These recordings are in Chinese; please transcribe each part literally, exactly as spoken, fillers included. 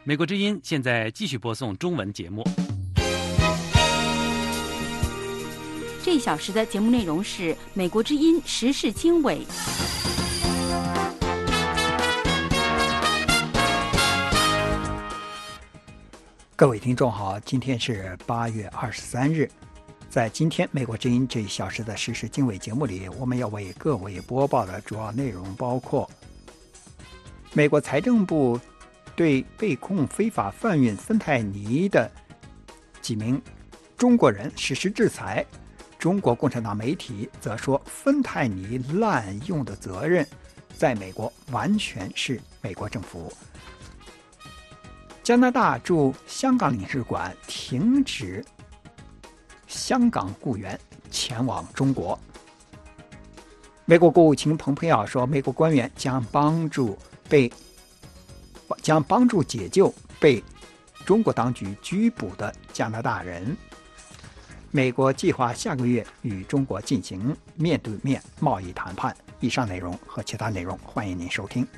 美国之音现在继续播送中文节目。 这一小时的节目内容是美国之音时事经纬。 各位听众好，今天是八月二十三日。在今天美国之音这一小时的时事经纬节目里，我们要为各位播报的主要内容包括：美国财政部对被控非法贩运芬太尼的几名中国人实施制裁。中国共产党媒体则说，芬太尼滥用的责任在美国完全是美国政府。加拿大驻香港领事馆停止香港雇员前往中国。美国国务卿蓬佩奥说，美国官员将帮助被将帮助解救被中国当局拘捕的加拿大人。美国计划下个月与中国进行面对面贸易谈判。以上内容和其他内容，欢迎您收听。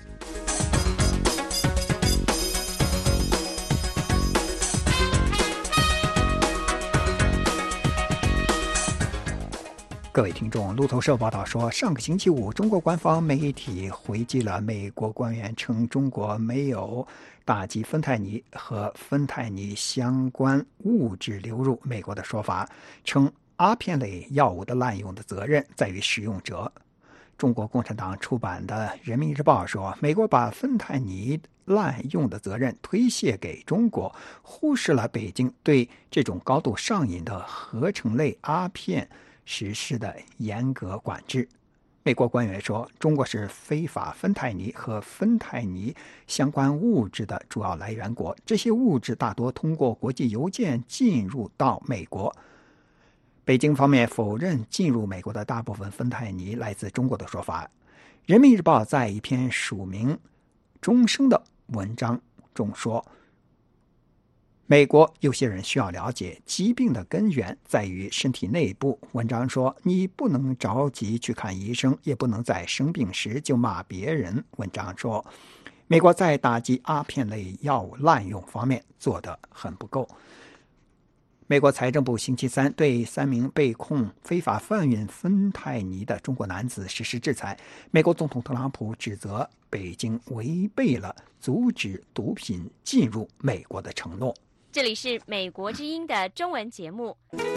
各位听众，路透社报道说，上个星期五，中国官方媒体回击了美国官员称中国没有打击芬太尼和芬太尼相关物质流入美国的说法，称阿片类药物的滥用的责任在于使用者。中国共产党出版的《人民日报》说，美国把芬太尼滥用的责任推卸给中国，忽视了北京对这种高度上瘾的合成类阿片实施的严格管制。美国官员说，中国是非法芬太尼和芬太尼相关物质的主要来源国，这些物质大多通过国际邮件进入到美国。北京方面否认进入美国的大部分芬太尼来自中国的说法。人民日报在一篇署名钟声的文章中说，美国有些人需要了解，疾病的根源在于身体内部。文章说，你不能着急去看医生，也不能在生病时就骂别人。文章说，美国在打击阿片类药物滥用方面做得很不够。美国财政部星期三对三名被控非法贩运芬太尼的中国男子实施制裁。美国总统特朗普指责北京违背了阻止毒品进入美国的承诺。 这里是美国之音的中文节目。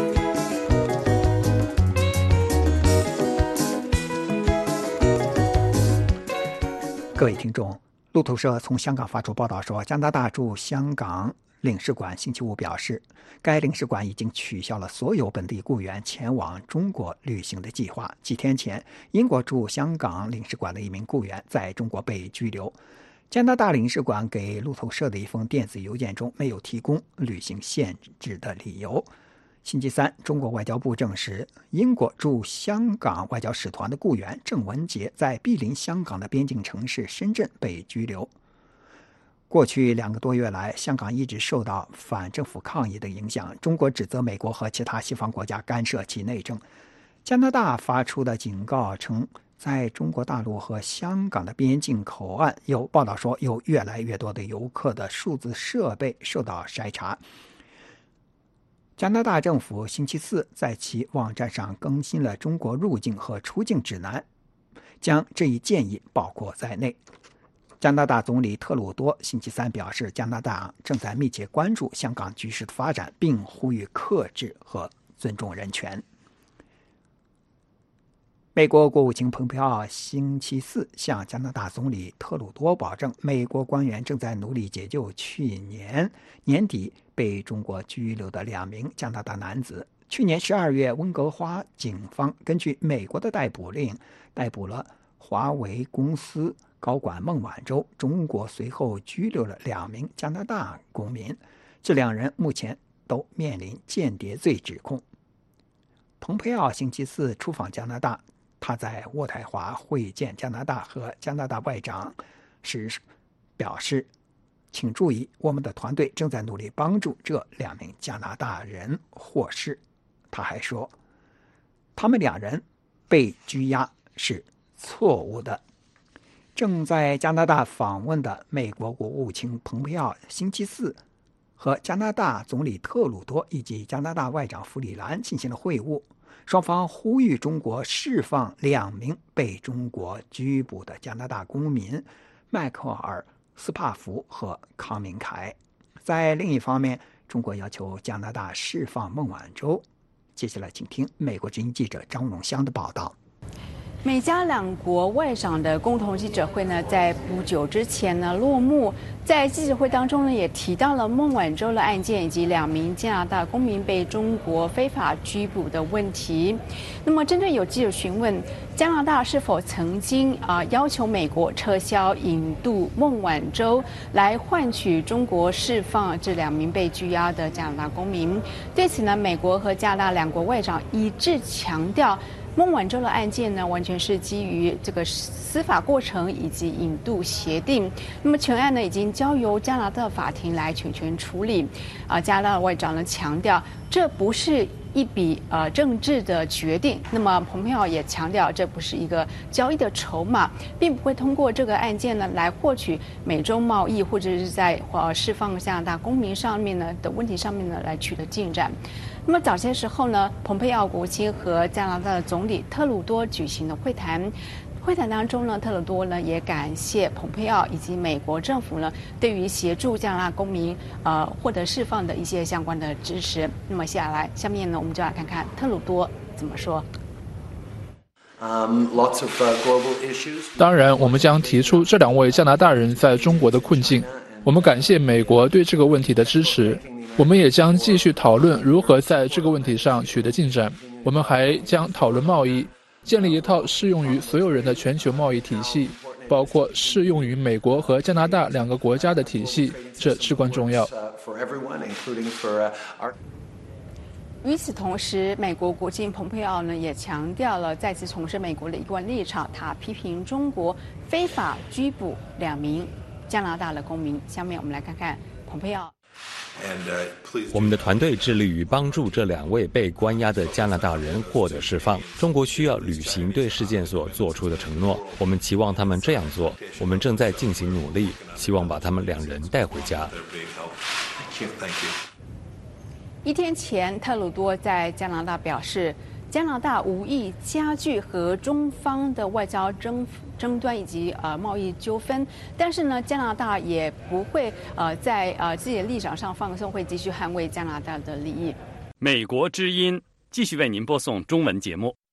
各位听众，路透社从香港发出报道说，加拿大驻香港领事馆星期五表示，该领事馆已经取消了所有本地雇员前往中国旅行的计划。几天前，英国驻香港领事馆的一名雇员在中国被拘留。加拿大领事馆给路透社的一封电子邮件中没有提供旅行限制的理由。星期三，中国外交部证实，英国驻香港外交使团的雇员郑文杰在毗邻香港的边境城市深圳被拘留。过去两个多月来，香港一直受到反政府抗议的影响。中国指责美国和其他西方国家干涉其内政。加拿大发出的警告称，在中国大陆和香港的边境口岸，有报道说有越来越多的游客的数字设备受到筛查。加拿大政府星期四在其网站上更新了中国入境和出境指南，将这一建议包括在内。加拿大总理特鲁多星期三表示，加拿大正在密切关注香港局势的发展，并呼吁克制和尊重人权。美国国务卿蓬佩奥星期四向加拿大总理特鲁多保证，美国官员正在努力解救去年年底被中国拘留的两名加拿大男子。去年十二月，温哥华警方根据美国的逮捕令逮捕了华为公司高管孟晚舟，中国随后拘留了两名加拿大公民，这两人目前都面临间谍罪指控。蓬佩奥星期四出访加拿大，他在渥太华会见加拿大和加拿大外长时表示，请注意，我们的团队正在努力帮助这两名加拿大人获释。他还说，他们两人被拘押是错误的。 正在加拿大访问的美国国务卿蓬佩奥星期四和加拿大总理特鲁多以及加拿大外长弗里兰进行了会晤，双方呼吁中国释放两名被中国拘捕的加拿大公民迈克尔·斯帕福和康明凯。在另一方面，中国要求加拿大释放孟晚舟。接下来请听美国之音记者张荣香的报道。 美加两国外长的共同记者会呢，在不久之前呢落幕。在记者会当中呢，也提到了孟晚舟的案件以及两名加拿大公民被中国非法拘捕的问题。那么，针对有记者询问加拿大是否曾经啊、呃、要求美国撤销引渡孟晚舟，来换取中国释放这两名被拘押的加拿大公民，对此呢，美国和加拿大两国外长一致强调，孟晚舟的案件呢，完全是基于这个司法过程以及引渡协定。那么全案呢，已经交由加拿大法庭来全权处理。啊，加拿大外长呢强调，这不是一笔呃政治的决定。那么蓬佩奥也强调，这不是一个交易的筹码，并不会通过这个案件呢来获取美中贸易或者是在呃释放加拿大公民上面呢的问题上面呢来取得进展。那么早些时候呢，蓬佩奥国务卿和加拿大的总理特鲁多举行了会谈。会谈当中呢，特鲁多呢也感谢蓬佩奥以及美国政府呢对于协助加拿大公民呃获得释放的一些相关的支持。那么下来，下面呢我们就来看看特鲁多怎么说。 当然，我们将提出这两位加拿大人在中国的困境。我们感谢美国对这个问题的支持。我们也将继续讨论如何在这个问题上取得进展。我们还将讨论贸易，建立一套适用于所有人的全球贸易体系，包括适用于美国和加拿大两个国家的体系，这至关重要。 与此同时，美国国务卿蓬佩奥呢也强调了，再次重申美国的一贯立场，他批评中国非法拘捕两名加拿大的公民。下面我们来看看蓬佩奥。 我们的团队致力于帮助这两位被关押的加拿大人获得释放。中国需要履行对事件所做出的承诺，我们期望他们这样做。我们正在进行努力，希望把他们两人带回家。 一天前，特鲁多在加拿大表示，加拿大无意加剧和中方的外交争争端以及呃贸易纠纷，但是呢，加拿大也不会呃在呃自己的立场上放松，会继续捍卫加拿大的利益。 美国之音继续为您播送中文节目。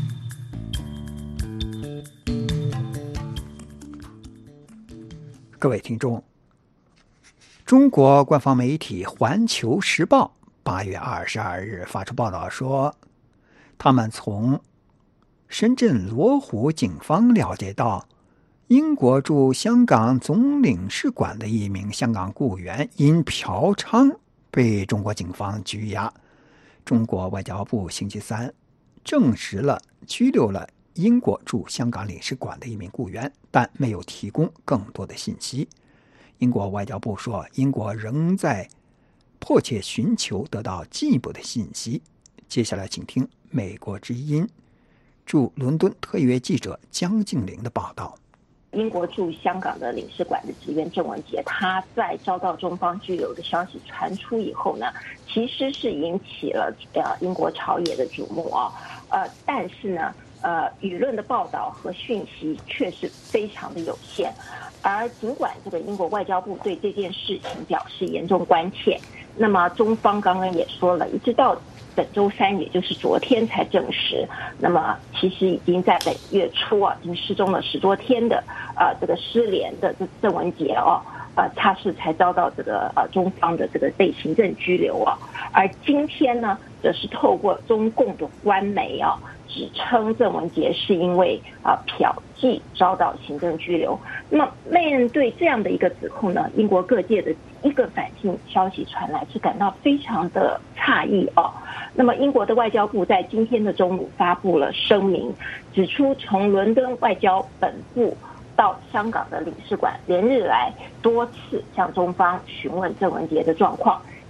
各位听众，中国官方媒体《环球时报》八月二十二日发出报道说，他们从深圳罗湖警方了解到，英国驻香港总领事馆的一名香港雇员因嫖娼被中国警方拘押。中国外交部星期三证实了拘留了英国驻香港领事馆的一名雇员，但没有提供更多的信息。英国外交部说，英国仍在迫切寻求得到进一步的信息。接下来请听美国之音驻伦敦特约记者江静玲的报道。 英国驻香港的领事馆的职员郑文杰，他在遭到中方拘留的消息传出以后呢，其实是引起了呃英国朝野的瞩目啊、哦，呃，但是呢，呃，舆论的报道和讯息却是非常的有限。而尽管这个英国外交部对这件事情表示严重关切，那么中方刚刚也说了，一直到本周三，也就是昨天才证实。那么其实已经在本月初啊，已经失踪了十多天的呃这个失联的这郑文杰哦，呃他是才遭到这个呃中方的这个被行政拘留啊。而今天呢，则是透过中共的官媒啊，指称郑文杰是因为啊、呃、嫖妓遭到行政拘留。那么面对这样的一个指控呢，英国各界的一个反信消息传来，是感到非常的诧异哦。那么英国的外交部在今天的中午发布了声明，指出从伦敦外交本部到香港的领事馆连日来多次向中方询问郑文杰的状况，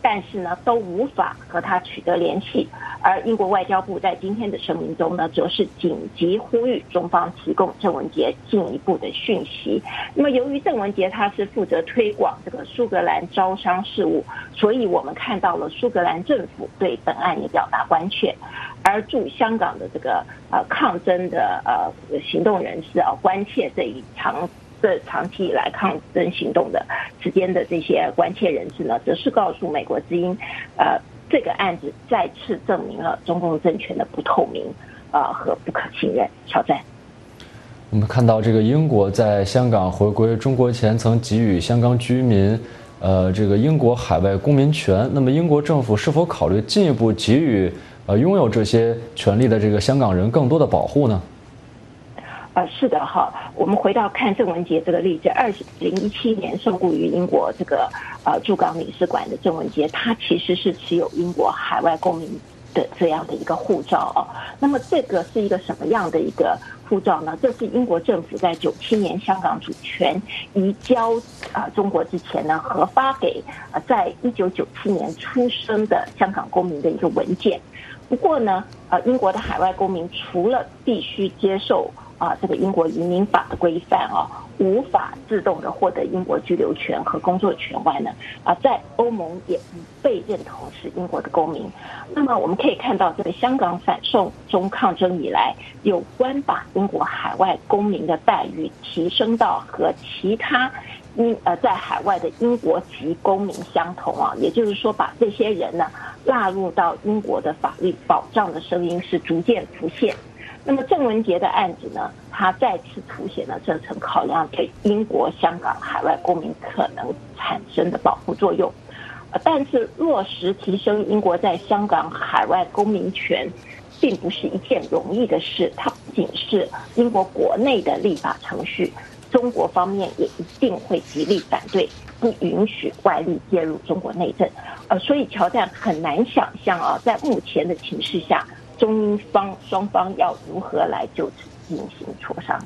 但是呢都无法和他取得联系。而英国外交部在今天的声明中呢，则是紧急呼吁中方提供郑文洁进一步的讯息。那么由于郑文洁他是负责推广这个苏格兰招商事务，所以我们看到了苏格兰政府对本案也表达关切。而驻香港的这个呃抗争的呃行动人士啊，关切这一长这长期以来抗争行动的之间的这些关切人士呢，则是告诉美国之音，呃。这个案子再次证明了中共政权的不透明，呃和不可信任。挑战。 我们看到这个英国在香港回归中国前，曾给予香港居民，呃，这个英国海外公民权。那么英国政府是否考虑进一步给予呃拥有这些权利的这个香港人更多的保护呢？ 呃，是的哈，我们回到看郑文洁这个例子，二零一七年受雇于英国这个呃驻港领事馆的郑文洁，他其实是持有英国海外公民的这样的一个护照哦。那么这个是一个什么样的一个护照呢？这是英国政府在九七年香港主权移交啊、呃、中国之前呢，核发给呃在一九九七年出生的香港公民的一个文件。不过呢，呃，英国的海外公民除了必须接受啊，这个英国移民法的规范啊，无法自动的获得英国居留权和工作权外呢，啊，在欧盟也不被认同是英国的公民。那么我们可以看到，这个香港反送中抗争以来，有关把英国海外公民的待遇提升到和其他英呃在海外的英国籍公民相同啊，也就是说，把这些人呢纳入到英国的法律保障的声音是逐渐浮现。那么郑文洁的案子呢，它再次凸显了这层考量对英国、香港海外公民可能产生的保护作用。呃，但是落实提升英国在香港海外公民权，并不是一件容易的事。它不仅是英国国内的立法程序，中国方面也一定会极力反对，不允许外力介入中国内政。呃，所以乔战很难想象啊，在目前的情势下，中英方双方要如何来就此进行磋商？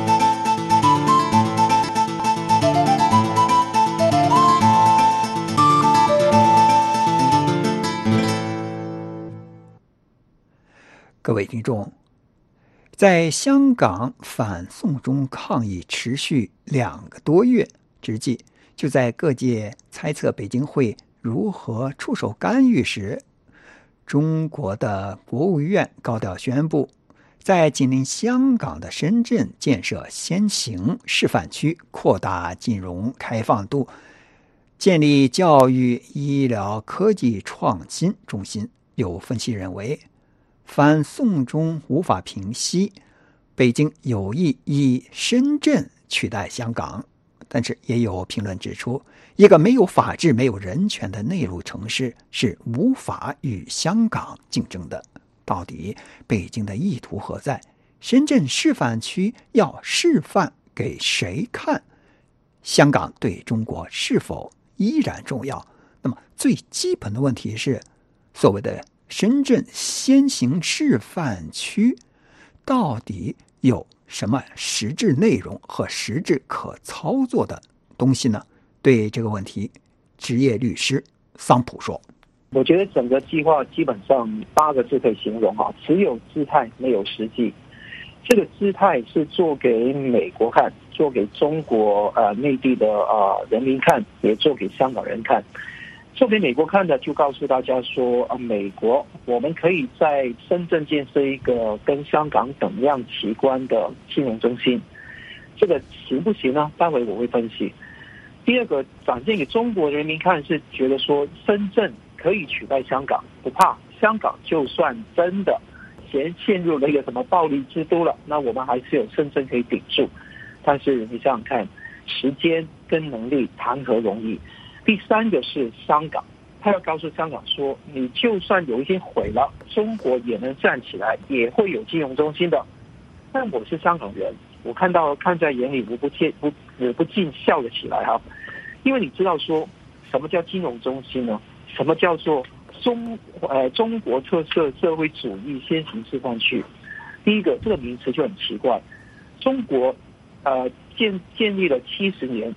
各位听众，在香港反送中抗议持续两个多月之际，就在各界猜测北京会如何出手干预时，中国的国务院高调宣布，在紧邻香港的深圳建设先行示范区，扩大金融开放度，建立教育、医疗、科技创新中心。有分析认为，反送中无法平息，北京有意以深圳取代香港。但是也有评论指出，一个没有法治、没有人权的内陆城市是无法与香港竞争的。到底北京的意图何在？深圳示范区要示范给谁看？香港对中国是否依然重要？那么最基本的问题是，所谓的深圳先行示范区到底有什么实质内容和实质可操作的东西呢？对这个问题，职业律师桑普说： 我觉得整个计划基本上八个字可以形容哈，只有姿态没有实际。这个姿态是做给美国看，做给中国呃内地的呃人民看，也做给香港人看。做给美国看的，就告诉大家说，呃，美国我们可以在深圳建设一个跟香港等样齐观的金融中心，这个行不行呢？待会我会分析。第二个，展现给中国人民看，是觉得说深圳可以取代香港，不怕香港就算真的陷陷入了一个什么暴力之都了，那我们还是有深圳可以顶住。但是你想想看，时间跟能力谈何容易？第三个是香港，他要告诉香港说，你就算有一天毁了，中国也能站起来，也会有金融中心的。但我是香港人，我看到看在眼里，我不禁不我不禁笑了起来哈，因为你知道说什么叫金融中心呢？什么叫做中呃中国特色社会主义先行示范区？第一个，这个名词就很奇怪，中国呃建建立了七十年。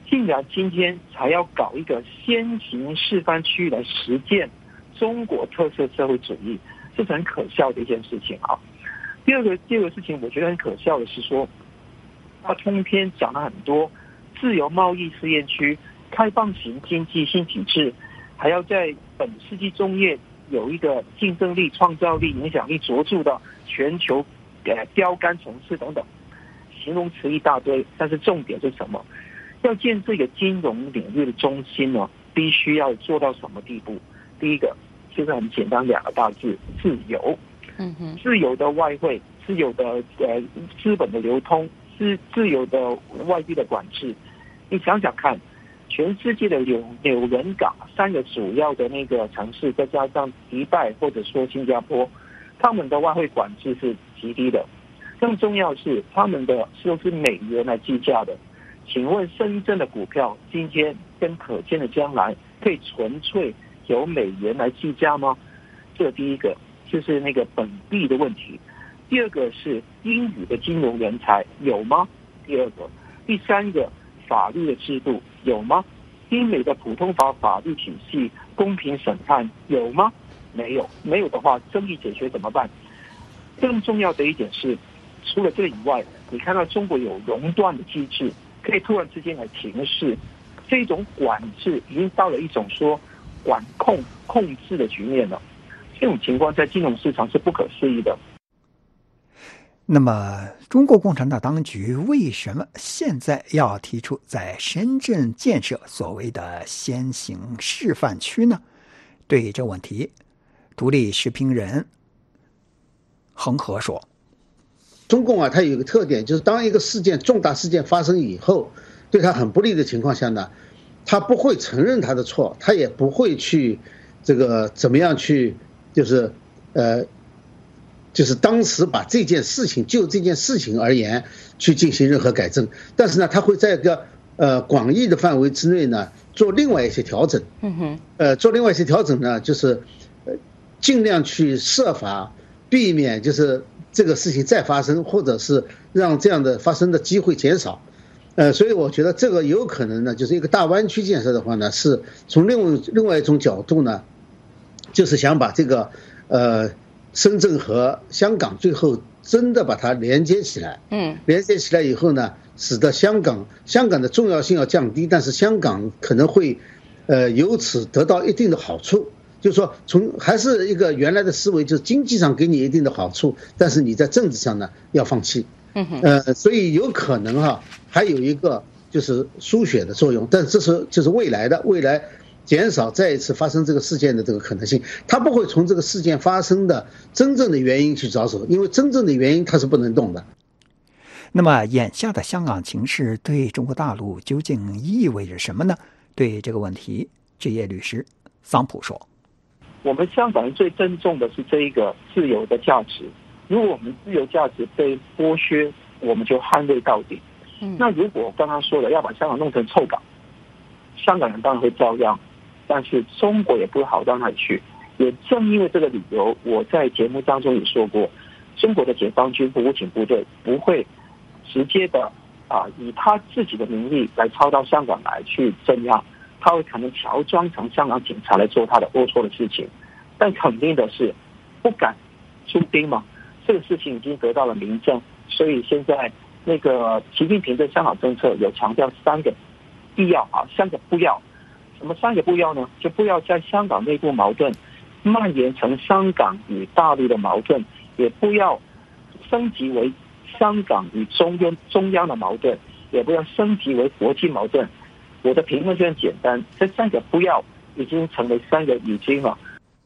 竟然今天才要搞一个先行示范区来实践中国特色社会主义，这是很可笑的一件事情啊。第二个第二个事情，我觉得很可笑的是说，他通篇讲了很多自由贸易试验区、开放型经济新体制，还要在本世纪中叶有一个竞争力、创造力、影响力卓著的全球呃标杆城市等等，形容词一大堆。但是重点是什么？要建这个金融领域的中心呢，必须要做到什么地步？第一个就是很简单，两个大字：自由。 嗯哼， 自由的外汇、自由的呃资本的流通、自自由的外币的管制。你想想看，全世界的纽纽伦港三个主要的那个城市，再加上迪拜或者说新加坡，他们的外汇管制是极低的。更重要是，他们的都是美元来计价的。请问深圳的股票今天跟可见的将来可以纯粹由美元来计价吗？这第一个就是那个本币的问题。第二个是英语的金融人才有吗？第二个，第三个法律的制度有吗？英美的普通法法律体系公平审判有吗？没有，没有的话争议解决怎么办？更重要的一点是，除了这个以外，你看到中国有熔断的机制，可以突然之间来停市，这种管制已经到了一种说管控控制的局面了。这种情况在金融市场是不可思议的。 那么，中国共产党当局为什么现在要提出在深圳建设所谓的先行示范区呢？对这问题，独立时评人恒河说：“ 中共啊，它有一个特点，就是当一个事件重大事件发生以后，对它很不利的情况下呢，他不会承认他的错，他也不会去这个怎么样去。”就是呃，就是当时把这件事情就这件事情而言去进行任何改正，但是呢，他会在一个呃广义的范围之内呢做另外一些调整。 嗯哼， 呃，做另外一些调整呢，就是呃尽量去设法避免就是这个事情再发生，或者是让这样的发生的机会减少。呃，所以我觉得这个有可能呢，就是一个大湾区建设的话呢，是从另外另外一种角度呢。就是想把这个，呃，深圳和香港最后真的把它连接起来， 嗯， 连接起来以后呢，使得香港香港的重要性要降低，但是香港可能会，呃，由此得到一定的好处。就是说，从还是一个原来的思维，就是经济上给你一定的好处，但是你在政治上呢要放弃， 嗯哼， 呃，所以有可能哈、啊，还有一个就是输血的作用，但这是就是未来的未来。减少再一次发生这个事件的这个可能性，他不会从这个事件发生的真正的原因去着手，因为真正的原因他是不能动的。 那么，眼下的香港情势对中国大陆究竟意味着什么呢？对这个问题，职业律师桑普说：“ 我们香港人最珍重的是这一个自由的价值。如果我们自由价值被剥削，我们就捍卫到底。嗯、那如果刚刚说的要把香港弄成臭港，香港人当然会照样。”但是中国也不会好到哪里去，也正因为这个理由，我在节目当中也说过，中国的解放军武警部队不会直接的啊以他自己的名义来抄到香港来去镇压，他会可能乔装成香港警察来做他的龌龊的事情，但肯定的是不敢出兵嘛，这个事情已经得到了明证，所以现在那个习近平对香港政策有强调三个必要啊，三个不要。什么三个不要呢？就不要在香港内部矛盾蔓延成香港与大陆的矛盾，也不要升级为香港与中央中央的矛盾，也不要升级为国际矛盾。我的评论就很简单，这三个不要已经成为三个已经了。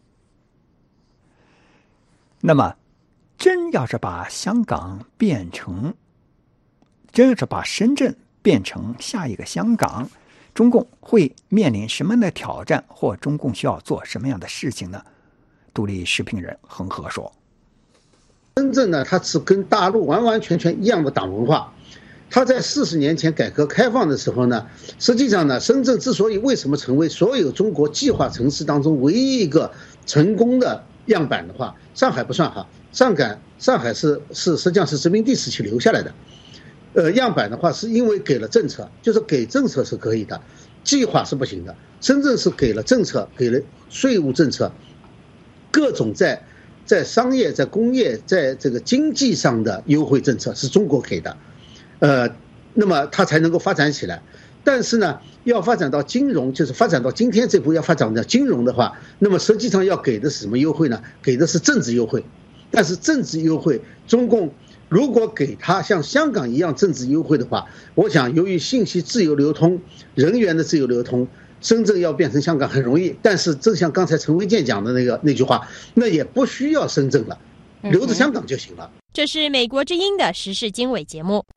那么，真要是把香港变成，真要是把深圳变成下一个香港，中共会面临什么样的挑战，或中共需要做什么样的事情呢？独立时评人恒河说：“ 深圳呢，它是跟大陆完完全全一样的党文化。它在四十年前改革开放的时候呢，实际上呢，深圳之所以为什么成为所有中国计划城市当中唯一一个成功的样板的话，上海不算哈，上海上海是是实际上是殖民地时期留下来的。 呃，样板的话是因为给了政策，就是给政策是可以的，计划是不行的。深圳是给了政策，给了税务政策，各种在在商业、在工业、在这个经济上的优惠政策是中国给的，呃，那么它才能够发展起来。但是呢，要发展到金融，就是发展到今天这步要发展到金融的话，那么实际上要给的是什么优惠呢？给的是政治优惠。但是政治优惠，中共如果给他像香港一样政治优惠的话，我想由于信息自由流通、人员的自由流通，深圳要变成香港很容易。但是正像刚才陈维健讲的那个那句话，那也不需要深圳了，留着香港就行了。 这是美国之音的时事经纬节目。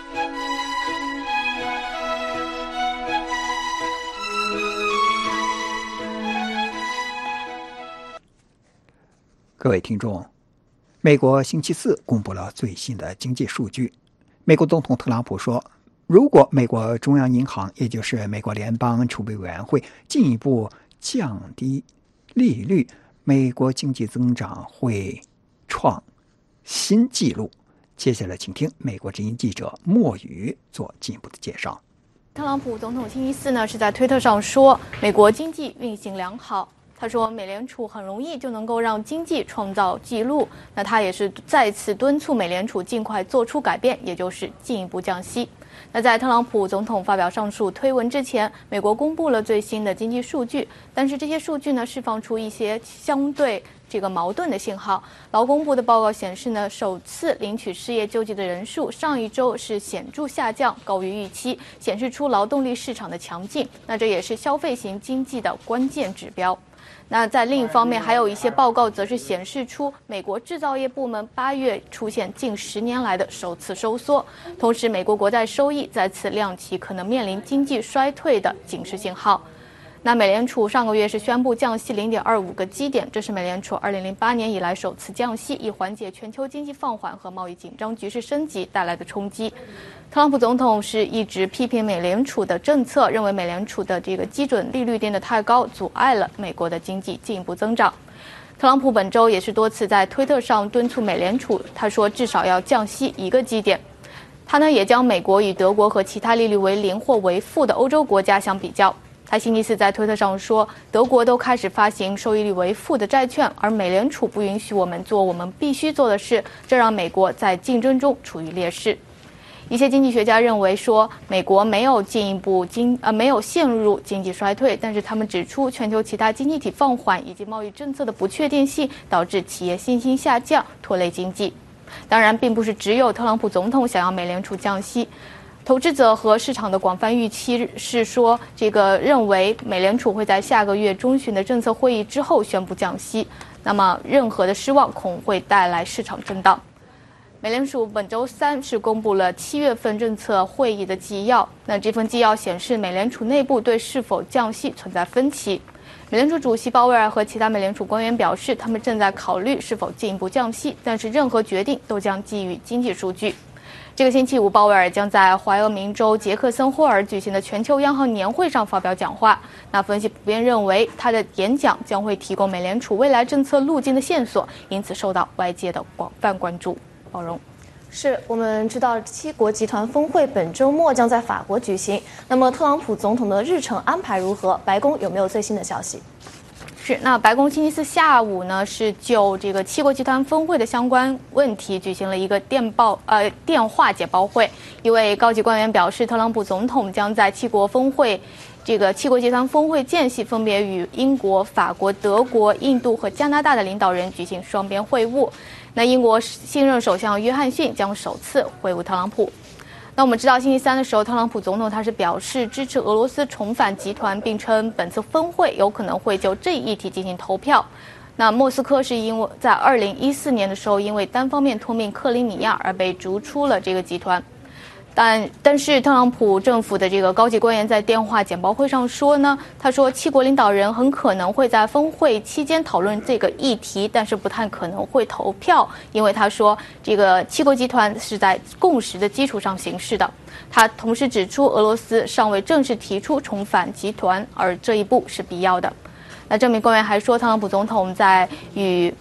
各位听众，美国星期四公布了最新的经济数据。美国总统特朗普说，如果美国中央银行，也就是美国联邦储备委员会进一步降低利率，美国经济增长会创新纪录。接下来请听美国之音记者莫宇做进一步的介绍。 特朗普总统星期四呢是在推特上说，美国经济运行良好。他说，美联储很容易就能够让经济创造纪录。那他也是再次敦促美联储尽快做出改变，也就是进一步降息。那在特朗普总统发表上述推文之前，美国公布了最新的经济数据，但是这些数据呢释放出一些相对这个矛盾的信号。劳工部的报告显示呢，首次领取失业救济的人数上一周是显著下降，高于预期，显示出劳动力市场的强劲。那这也是消费型经济的关键指标。那在另一方面，还有一些报告则是显示出美国制造业部门八月出现近十年来的首次收缩，同时美国国债收益再次亮起可能面临经济衰退的警示信号。那美联储上个月是宣布降息 零点二五 个基点，这是美联储二零零八年以来首次降息，以缓解全球经济放缓和贸易紧张局势升级带来的冲击。特朗普总统是一直批评美联储的政策，认为美联储的这个基准利率定得太高，阻碍了美国的经济进一步增长。特朗普本周也是多次在推特上敦促美联储，他说至少要降息一个基点。他呢也将美国与德国和其他利率为零或为负的欧洲国家相比较。他星期四在推特上说，德国都开始发行收益率为负的债券，而美联储不允许我们做我们必须做的事，这让美国在竞争中处于劣势。一些经济学家认为说，美国没有进一步经呃没有陷入经济衰退，但是他们指出，全球其他经济体放缓以及贸易政策的不确定性导致企业信心下降，拖累经济。当然，并不是只有特朗普总统想要美联储降息。投资者和市场的广泛预期是说，这个认为美联储会在下个月中旬的政策会议之后宣布降息，那么任何的失望恐会带来市场震荡。美联储本周三是公布了七月份政策会议的纪要，那这份纪要显示，美联储内部对是否降息存在分歧。美联储主席鲍威尔和其他美联储官员表示，他们正在考虑是否进一步降息，但是任何决定都将基于经济数据。这个星期五，鲍威尔将在怀俄明州杰克森霍尔举行的全球央行年会上发表讲话。那分析普遍认为，他的演讲将会提供美联储未来政策路径的线索，因此受到外界的广泛关注。包容。 是我们知道七国集团峰会本周末将在法国举行，那么特朗普总统的日程安排如何？白宫有没有最新的消息？ 是，那白宫星期四下午呢，是就这个七国集团峰会的相关问题举行了一个电报呃电话简报会。一位高级官员表示，特朗普总统将在七国峰会这个七国集团峰会间隙，分别与英国、法国、德国、印度和加拿大的领导人举行双边会晤。那英国新任首相约翰逊将首次会晤特朗普。那我们知道，星期三的时候，特朗普总统他是表示支持俄罗斯重返集团，并称本次峰会有可能会就这一议题进行投票。那莫斯科是因为在二零一四年的时候，因为单方面吞并克里米亚而被逐出了这个集团。但但是特朗普政府的这个高级官员在电话简报会上说呢，他说七国领导人很可能会在峰会期间讨论这个议题，但是不太可能会投票，因为他说这个七国集团是在共识的基础上行事的。他同时指出，俄罗斯尚未正式提出重返集团，而这一步是必要的。那这名官员还说，特朗普总统在与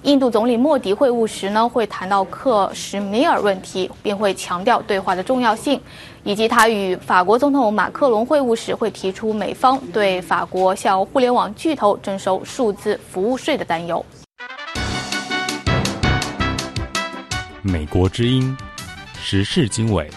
印度总理莫迪会晤时呢，会谈到克什米尔问题，并会强调对话的重要性，以及他与法国总统马克龙会晤时会提出美方对法国向互联网巨头征收数字服务税的担忧。 美国之音时事经纬。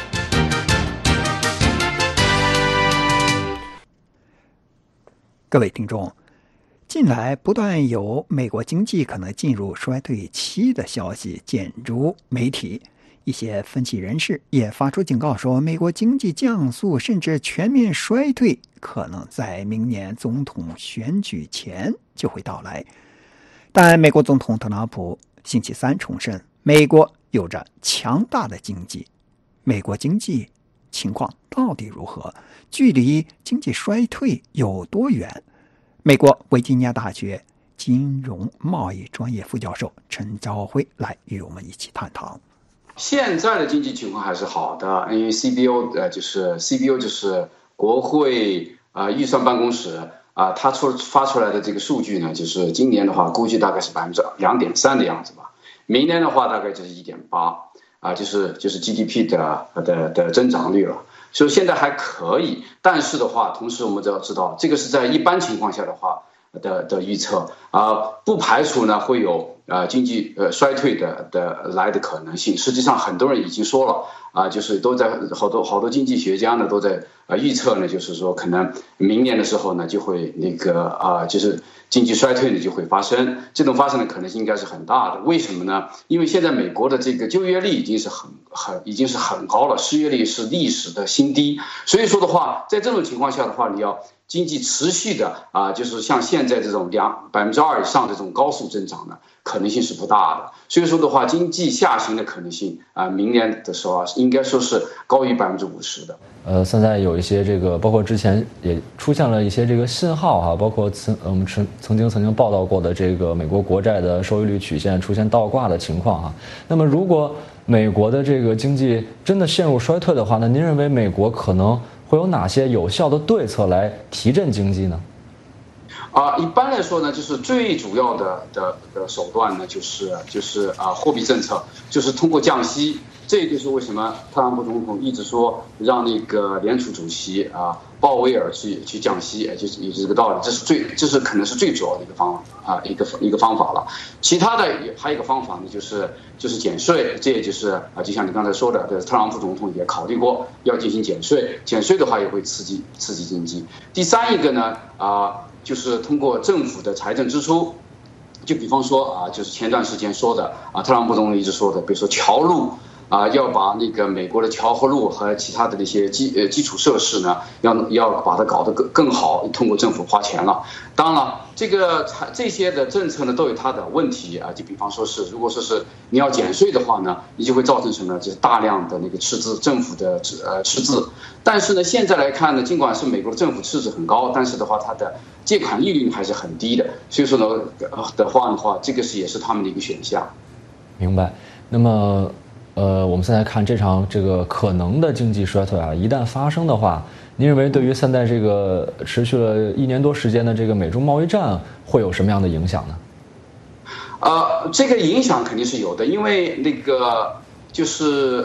各位听众，近来不断有美国经济可能进入衰退期的消息建筑媒体，一些分析人士也发出警告说，美国经济降速甚至全面衰退可能在明年总统选举前就会到来。但美国总统特朗普星期三重申，美国有着强大的经济。美国经济情况到底如何？距离经济衰退有多远？美国维吉尼亚大学金融贸易专业副教授陈朝辉来与我们一起探讨。 现在的经济情况还是好的，因为 C B O 呃就是 C B O 就是国会啊、呃、预算办公室啊、呃，它出发出来的这个数据呢，就是今年的话估计大概是百分之两点三的样子吧，明年的话大概就是一点八啊，就是就是 G D P 的的的增长率了。所以现在还可以，但是的话，同时我们都要知道，这个是在一般情况下的话的的预测啊、呃，不排除呢会有呃经济呃衰退的的来的可能性。实际上，很多人已经说了啊、呃，就是都在好多好多经济学家呢都在呃预测呢，就是说可能明年的时候呢就会那个啊、呃，就是经济衰退呢就会发生，这种发生的可能性应该是很大的。为什么呢？因为现在美国的这个就业率已经是很很已经是很高了，失业率是历史的新低，所以说的话，在这种情况下的话，你要经济持续的啊、呃，就是像现在这种两百分之二以上的这种高速增长呢，可能性是不大的。所以说的话，经济下行的可能性啊、呃，明年的时候啊，应该说是高于百分之五十的。 呃，现在有一些这个，包括之前也出现了一些这个信号哈，包括曾我们曾曾经曾经报道过的这个美国国债的收益率曲线出现倒挂的情况哈。那么如果美国的这个经济真的陷入衰退的话，那您认为美国可能会有哪些有效的对策来提振经济呢？ 啊，一般来说呢，就是最主要的的的手段呢，就是就是啊，货币政策，就是通过降息。这也就是为什么特朗普总统一直说让那个联储主席啊鲍威尔去去降息，也就是也是这个道理。这是最这是可能是最主要的一个方啊一个一个方法了。其他的还有一个方法呢，就是就是减税。这也就是啊，就像你刚才说的，特朗普总统也考虑过要进行减税。减税的话也会刺激刺激经济。第三一个呢啊，就是通过政府的财政支出。就比方说啊，就是前段时间说的啊，特朗普总统一直说的，比如说桥路。啊，要把那个美国的桥和路和其他的那些基呃基础设施呢，要要把它搞得更更好，通过政府花钱了。当然了，这个这些的政策呢都有它的问题啊。就比方说是，如果说是你要减税的话呢，你就会造成什么？就是大量的那个赤字，政府的呃赤字。但是呢，现在来看呢，尽管是美国的政府赤字很高，但是的话，它的借款利率还是很低的。所以说呢的话的话，这个是也是他们的一个选项。 明白。那么。呃，我们现在看这场这个可能的经济衰退啊，一旦发生的话，您认为对于现在这个持续了一年多时间的这个美中贸易战会有什么样的影响呢？ 呃，这个影响肯定是有的，因为那个就是，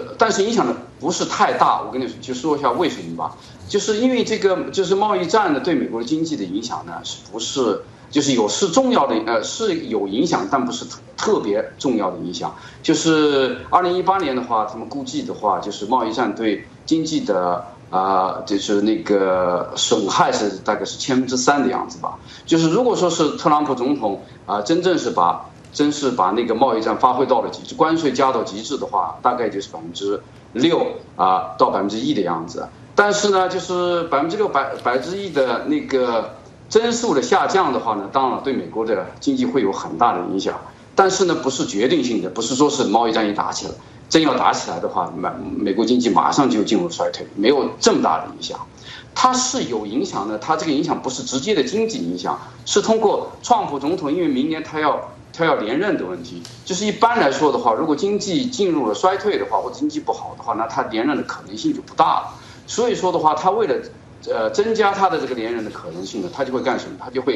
但是影响的不是太大。我跟你就说一下为什么吧，就是因为这个就是贸易战呢对美国经济的影响呢，是不是？就是有是重要的，呃，是有影响，但不是特特别重要的影响。就是二零一八年的话，他们估计的话，就是贸易战对经济的啊、呃，就是那个损害是大概是千分之三的样子吧。就是如果说是特朗普总统啊、呃，真正是把真是把那个贸易战发挥到了极致，关税加到极致的话，大概就是百分之六啊到百分之一的样子。但是呢，就是百分之六百百分之一的那个。增速的下降的话呢，当然对美国的经济会有很大的影响，但是呢不是决定性的，不是说是贸易战一打起来，真要打起来的话，美美国经济马上就进入衰退，没有这么大的影响。它是有影响的，它这个影响不是直接的经济影响，是通过川普总统因为明年他要他要连任的问题。就是一般来说的话，如果经济进入了衰退的话，或者经济不好的话，那他连任的可能性就不大了。所以说的话，他为了呃，增加他的这个连任的可能性呢，他就会干什么？他就会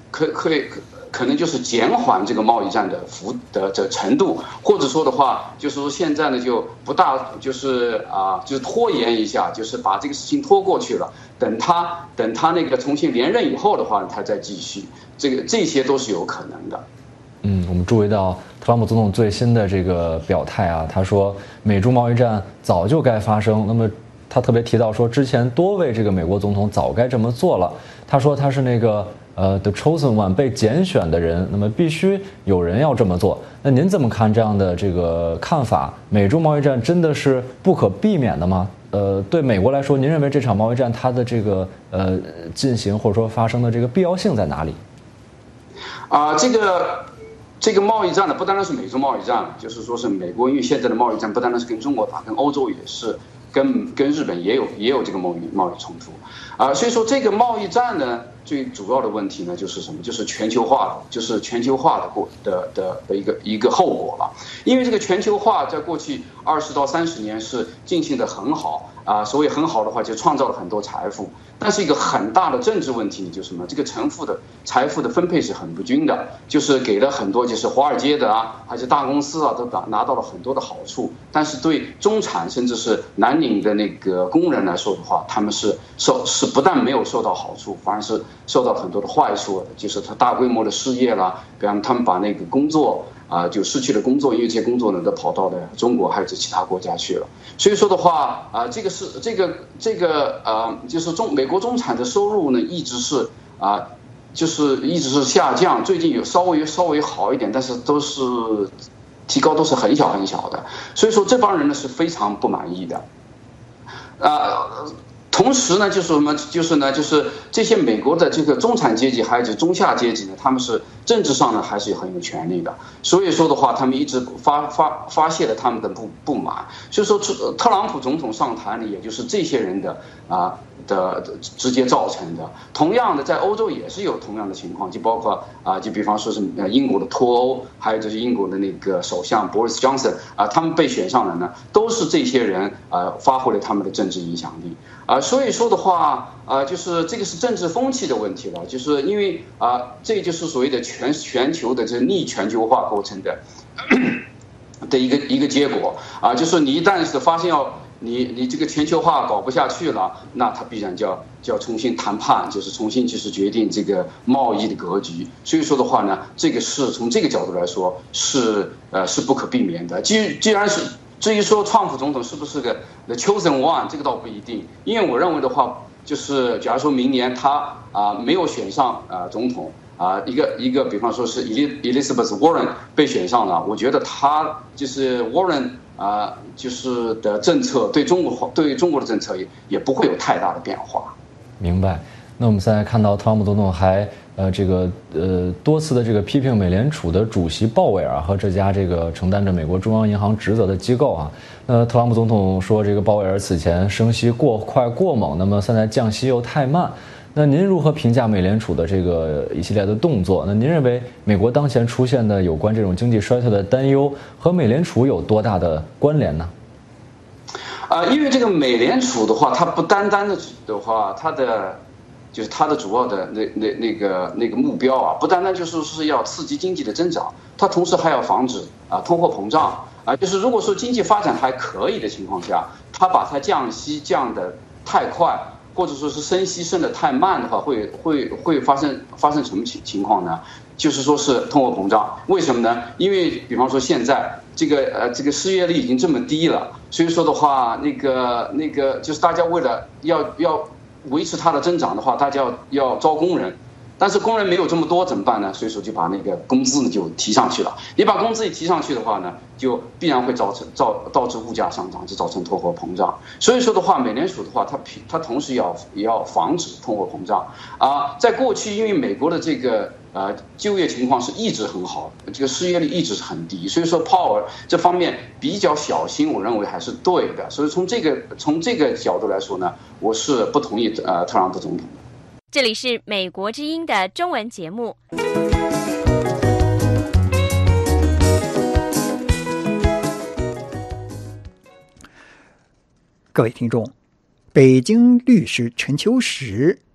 可可以可可能就是减缓这个贸易战的幅的的程度，或者说的话，就是说现在呢就不大就是啊，就是拖延一下，就是把这个事情拖过去了，等他等他那个重新连任以后的话，他再继续，这个这些都是有可能的。 嗯，我们注意到特朗普总统最新的这个表态啊，他说美中贸易战早就该发生。那么他特别提到说，之前多位这个美国总统早该这么做了。他说他是那个呃 the chosen one 被拣选的人，那么必须有人要这么做。那您怎么看这样的这个看法？美中贸易战真的是不可避免的吗？呃，对美国来说，您认为这场贸易战它的这个呃进行或者说发生的这个必要性在哪里？ 啊、呃，这个。这个贸易战呢，不单单是美中贸易战，就是说是美国，因为现在的贸易战不单单是跟中国打，跟欧洲也是，跟跟日本也有也有这个贸易贸易冲突，啊、呃，所以说这个贸易战呢，最主要的问题呢就是什么？就是全球化的，就是全球化的过的的的一个一个后果了。因为这个全球化在过去二十到三十年是进行的很好啊，所谓很好的话，就创造了很多财富。但是一个很大的政治问题就是什么？这个财富的财富的分配是很不均的，就是给了很多就是华尔街的啊，还是大公司啊，都拿拿到了很多的好处，但是对中产甚至是蓝领的那个工人来说的话，他们是受是不但没有受到好处，反而是受到很多的坏处，就是他大规模的失业了，比方他们把那个工作啊、呃、就失去了工作，因为这些工作呢都跑到了中国还有其他国家去了。所以说的话啊、呃，这个是这个这个呃，就是中美国中产的收入呢一直是啊、呃，就是一直是下降，最近有稍微稍微好一点，但是都是提高都是很小很小的。所以说这帮人呢是非常不满意的，啊、呃。同时呢，就是什么？就是呢，就是这些美国的这个中产阶级还有中下阶级呢，他们是政治上呢还是很有权利的。所以说的话，他们一直发发发泄了他们的不不满。所以说，特朗普总统上台呢，也就是这些人的啊的直接造成的。同样的，在欧洲也是有同样的情况，就包括啊，就比方说是呃英国的脱欧，还有就是英国的那个首相 Boris Johnson 啊，他们被选上了呢，都是这些人啊发挥了他们的政治影响力。啊，所以说的话，啊，就是这个是政治风气的问题了，就是因为啊，这就是所谓的全全球的这逆全球化构成的的一个一个结果啊，就是你一旦是发现要你你这个全球化搞不下去了，那它必然就要就要重新谈判，就是重新就是决定这个贸易的格局。所以说的话呢，这个是从这个角度来说是呃是不可避免的。既既然是。至于说川普总统是不是个 the chosen one， 这个倒不一定，因为我认为的话，就是假如说明年他啊、呃、没有选上啊、呃、总统啊、呃、一个一个，比方说是 Elizabeth Warren 被选上了，我觉得他就是 Warren 啊、呃、就是的政策对中国对中国的政策也也不会有太大的变化。 明白。那我们现在看到特朗普总统还呃这个呃多次的这个批评美联储的主席鲍威尔和这家这个承担着美国中央银行职责的机构啊。那特朗普总统说这个鲍威尔此前升息过快过猛，那么现在降息又太慢。那您如何评价美联储的这个一系列的动作？那您认为美国当前出现的有关这种经济衰退的担忧和美联储有多大的关联呢？ 啊、呃，因为这个美联储的话，它不单单的的话，它的就是它的主要的那那那个那个目标啊，不单单就是是要刺激经济的增长，它同时还要防止啊通货膨胀啊。就是如果说经济发展还可以的情况下，它把它降息降得太快，或者说是升息升得太慢的话，会会会发生发生什么情情况呢？就是说是通货膨胀。为什么呢？因为比方说现在这个呃这个失业率已经这么低了，所以说的话，那个那个就是大家为了要要维持它的增长的话，大家要要招工人，但是工人没有这么多怎么办呢？所以说就把那个工资呢就提上去了。你把工资一提上去的话呢，就必然会造成造导致物价上涨，就造成通货膨胀。所以说的话，美联储的话，它它同时也要也要防止通货膨胀啊。在过去，因为美国的这个呃就业情况是一直很好，这个失业率一直是很低，所以说鲍尔这方面比较小心，我认为还是对的。所以从这个从这个角度来说呢，我是不同意呃特朗普总统的。 这里是美国之音的中文节目。 各位听众，北京律师陈秋实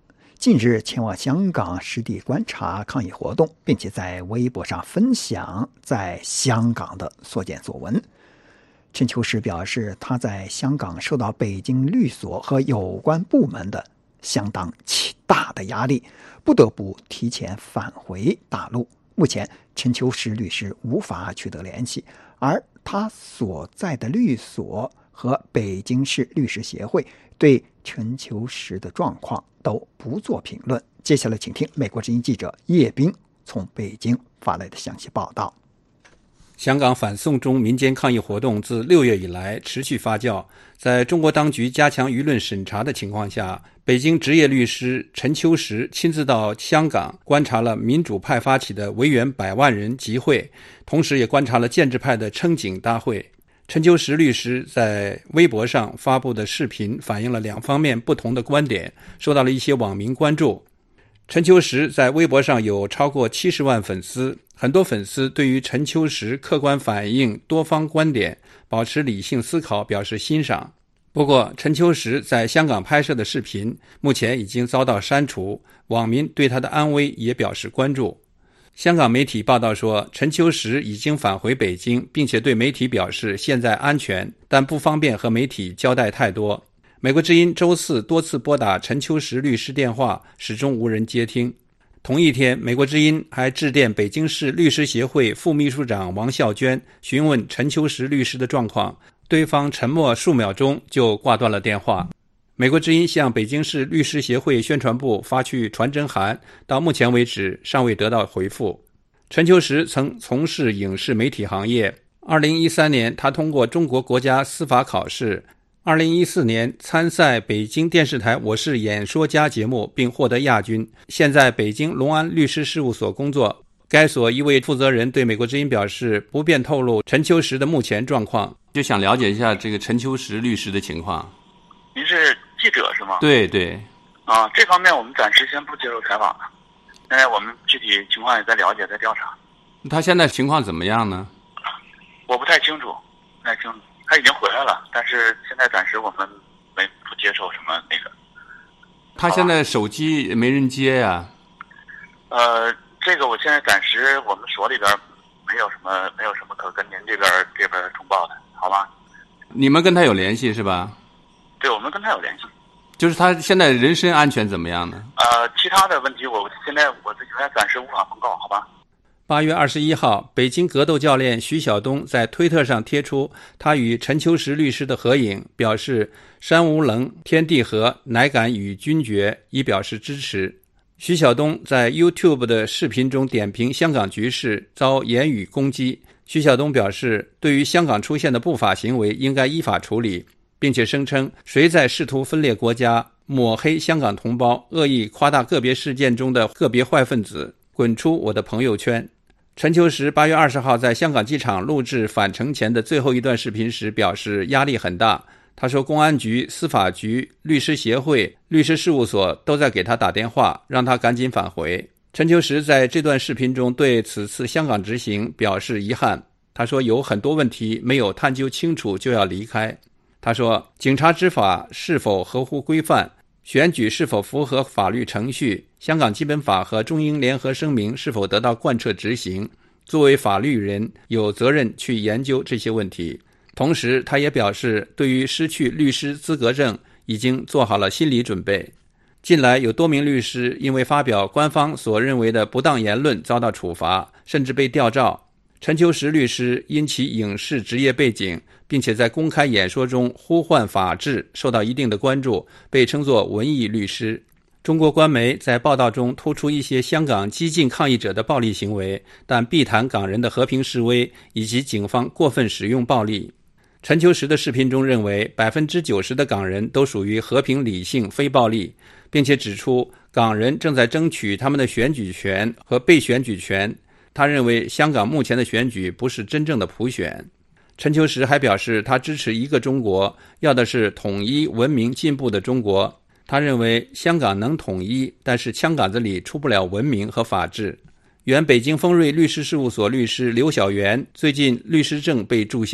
近日前往香港实地观察抗议活动，并且在微博上分享在香港的所见所闻。陈秋实表示，他在香港受到北京律所和有关部门的相当大的压力，不得不提前返回大陆。目前陈秋实律师无法取得联系，而他所在的律所和北京市律师协会对陈秋实的状况都不做评论。接下来请听美国之音记者叶冰从北京发来的详细报道。 香港反送中民间抗议活动自六月以来持续发酵，在中国当局加强舆论审查的情况下，北京职业律师陈秋实亲自到香港观察了民主派发起的维园百万人集会，同时也观察了建制派的撑警大会。陈秋实律师在微博上发布的视频反映了两方面不同的观点，受到了一些网民关注。陈秋实在微博上有超过七十万粉丝，很多粉丝对于陈秋实客观反映多方观点、保持理性思考表示欣赏。不过，陈秋实在香港拍摄的视频目前已经遭到删除，网民对他的安危也表示关注。香港媒体报道说，陈秋实已经返回北京，并且对媒体表示现在安全，但不方便和媒体交代太多。美国之音周四多次拨打陈秋实律师电话，始终无人接听。同一天，美国之音还致电北京市律师协会副秘书长王孝娟，询问陈秋实律师的状况，对方沉默数秒钟就挂断了电话。美国之音向北京市律师协会宣传部发去传真函，到目前为止尚未得到回复。陈秋实曾从事影视媒体行业，二零一三年他通过中国国家司法考试，二零一四年参赛北京电视台《我是演说家》节目并获得亚军，现在北京隆安律师事务所工作。该所一位负责人对美国之音表示，不便透露陈秋实的目前状况，就想了解一下这个陈秋实律师的情况。 您是记者是吗？ 对对。 啊，这方面我们暂时先不接受采访了，现在我们具体情况也在了解，在调查。 他现在情况怎么样呢？ 我不太清楚，不太清楚。他已经回来了，但是现在暂时我们没不接受什么那个。 他现在手机没人接呀、 啊。呃，这个我现在暂时我们所里边没有什么没有什么可跟您这边这边通报的，好吧？ 你们跟他有联系是吧？ 对，我们跟他有联系。 就是他现在人身安全怎么样呢？ 呃，其他的问题我现在我现在暂时无法奉告，好吧？ 八月二十一号，北京格斗教练徐晓东在推特上贴出他与陈秋实律师的合影，表示山无棱，天地合，乃敢与君绝，以表示支持。徐晓东在 YouTube 的视频中点评香港局势，遭言语攻击。徐晓东表示，对于香港出现的不法行为应该依法处理，并且声称谁在试图分裂国家、抹黑香港同胞、恶意夸大个别事件中的个别坏分子，滚出我的朋友圈。陈秋实八月二十号在香港机场录制返程前的最后一段视频时表示压力很大。他说公安局、司法局、律师协会、律师事务所都在给他打电话，让他赶紧返回。陈秋实在这段视频中对此次香港执行表示遗憾。他说有很多问题没有探究清楚就要离开。他说警察执法是否合乎规范，选举是否符合法律程序，香港基本法和中英联合声明是否得到贯彻执行，作为法律人有责任去研究这些问题。同时他也表示，对于失去律师资格证已经做好了心理准备。近来有多名律师因为发表官方所认为的不当言论遭到处罚，甚至被吊照。陈秋实律师因其影视职业背景，并且在公开演说中呼唤法治，受到一定的关注，被称作文艺律师。中国官媒在报道中突出一些香港激进抗议者的暴力行为，但避谈港人的和平示威以及警方过分使用暴力。陈秋实的视频中认为 百分之九十 的港人都属于和平理性非暴力，并且指出港人正在争取他们的选举权和被选举权。他认为香港目前的选举不是真正的普选。陈秋实还表示他支持一个中国，要的是统一、文明、进步的中国。他认为香港能统一，但是枪杆子里出不了文明和法治。原北京丰瑞律师事务所律师刘晓元最近律师证被注销，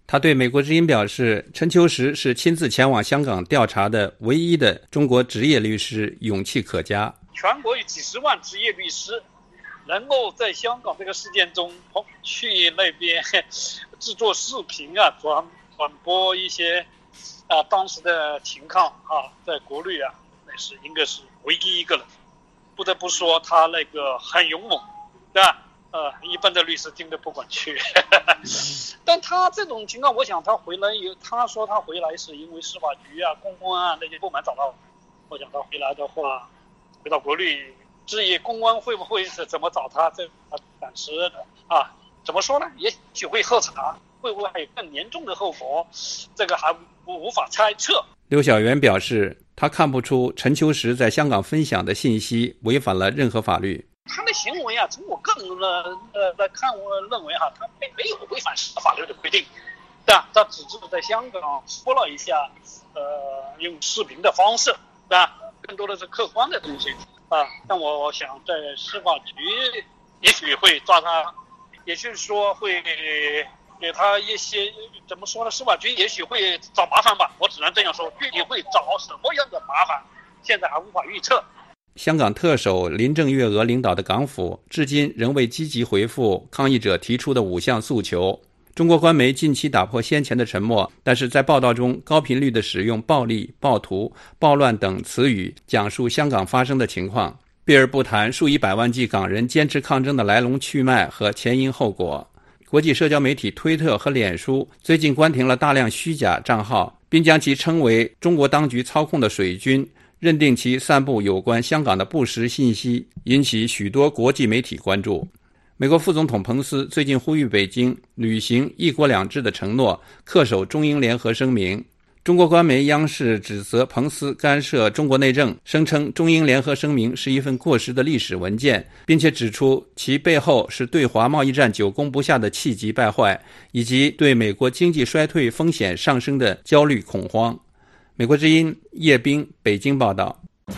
他对美国之音表示，陈秋实是亲自前往香港调查的唯一的中国职业律师，勇气可嘉。 全国有几十万职业律师，能够在香港这个事件中去那边制作视频啊，转转播一些啊当时的情况啊，在国内啊，那是应该是唯一一个人。不得不说，他那个很勇猛，对吧？呃，一般的律师听都不敢去，但他这种情况，我想他回来有，他说他回来是因为司法局啊、公安啊那些部门找到，我想他回来的话，回到国内，至于公安会不会是怎么找他，这暂时啊，怎么说呢？也许会核查，会不会还有更严重的后果，这个还无无法猜测。 刘晓元表示，他看不出陈秋实在香港分享的信息违反了任何法律。 他的行为啊，从我个人的呃来看，我认为哈、啊，他没没有违反法律的规定，对吧？他只是在香港说了一下，呃，用视频的方式，对吧？更多的是客观的东西啊。但我想在司法局也许会抓他，也就是说会给他一些怎么说呢？司法局也许会找麻烦吧，我只能这样说。具体会找什么样的麻烦，现在还无法预测。 香港特首林郑月娥领导的港府至今仍未积极回复抗议者提出的五项诉求。中国官媒近期打破先前的沉默，但是在报道中高频率地使用暴力、暴徒、暴乱等词语，讲述香港发生的情况，避而不谈数以百万计港人坚持抗争的来龙去脉和前因后果。国际社交媒体推特和脸书最近关停了大量虚假账号，并将其称为中国当局操控的水军，认定其散布有关香港的不实信息，引起许多国际媒体关注。美国副总统彭斯最近呼吁北京履行一国两制的承诺，恪守中英联合声明。中国官媒央视指责彭斯干涉中国内政，声称中英联合声明是一份过时的历史文件，并且指出其背后是对华贸易战久攻不下的气急败坏，以及对美国经济衰退风险上升的焦虑恐慌。美国之音叶冰北京报道。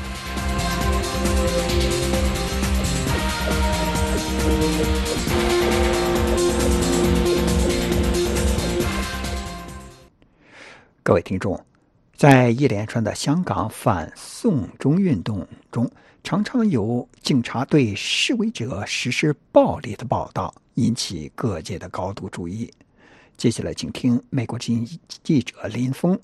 各位听众，在一连串的香港反送中运动中，常常有警察对示威者实施暴力的报道，引起各界的高度注意。接下来请听美国之音记者林峰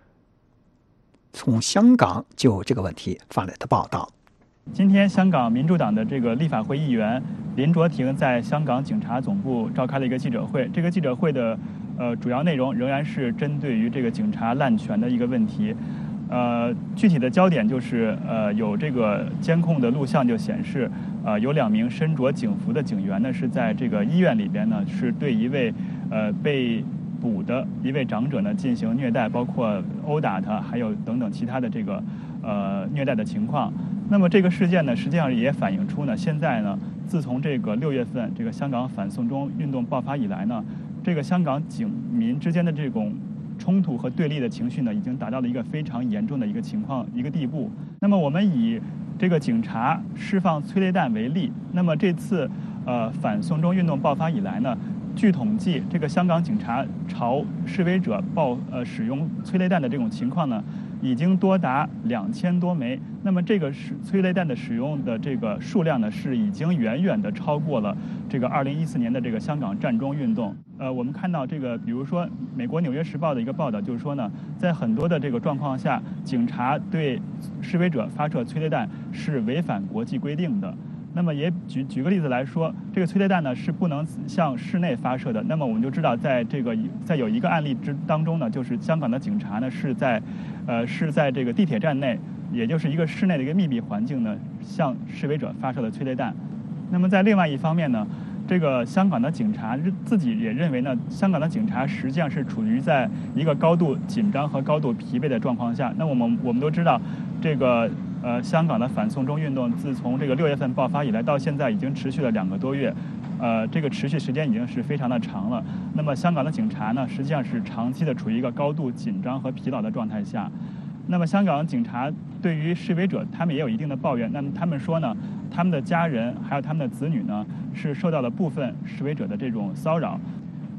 从香港就这个问题发来的报道。 今天，香港民主党的这个立法会议员林卓廷在香港警察总部召开了一个记者会。这个记者会的呃主要内容仍然是针对于这个警察滥权的一个问题。呃，具体的焦点就是呃有这个监控的录像就显示，呃有两名身着警服的警员呢是在这个医院里边呢是对一位呃被捕的一位长者呢进行虐待，包括殴打他，还有等等其他的这个呃虐待的情况。那么这个事件呢，实际上也反映出呢，现在呢，自从这个六月份这个香港反送中运动爆发以来呢，这个香港警民之间的这种冲突和对立的情绪呢，已经达到了一个非常严重的一个情况一个地步。那么我们以这个警察释放催泪弹为例，那么这次呃反送中运动爆发以来呢，据统计，这个香港警察朝示威者爆呃使用催泪弹的这种情况呢，已经多达两千多枚。那么这个是催泪弹的使用的这个数量呢，是已经远远的超过了这个二零一四年的这个香港占中运动。呃，我们看到这个，比如说美国《纽约时报》的一个报道，就是说呢，在很多的这个状况下，警察对示威者发射催泪弹是违反国际规定的。那么也举举个例子来说，这个催泪弹呢是不能向室内发射的。那么我们就知道，在这个在有一个案例之当中呢，就是香港的警察呢是在，呃是在这个地铁站内，也就是一个室内的一个密闭环境呢，向示威者发射了催泪弹。那么在另外一方面呢，这个香港的警察自己也认为呢，香港的警察实际上是处于在一个高度紧张和高度疲惫的状况下。那我们我们都知道，这个。呃，香港的反送中运动自从这个六月份爆发以来，到现在已经持续了两个多月，呃，这个持续时间已经是非常的长了。那么，香港的警察呢，实际上是长期的处于一个高度紧张和疲劳的状态下。那么，香港警察对于示威者，他们也有一定的抱怨。那么，他们说呢，他们的家人还有他们的子女呢，是受到了部分示威者的这种骚扰。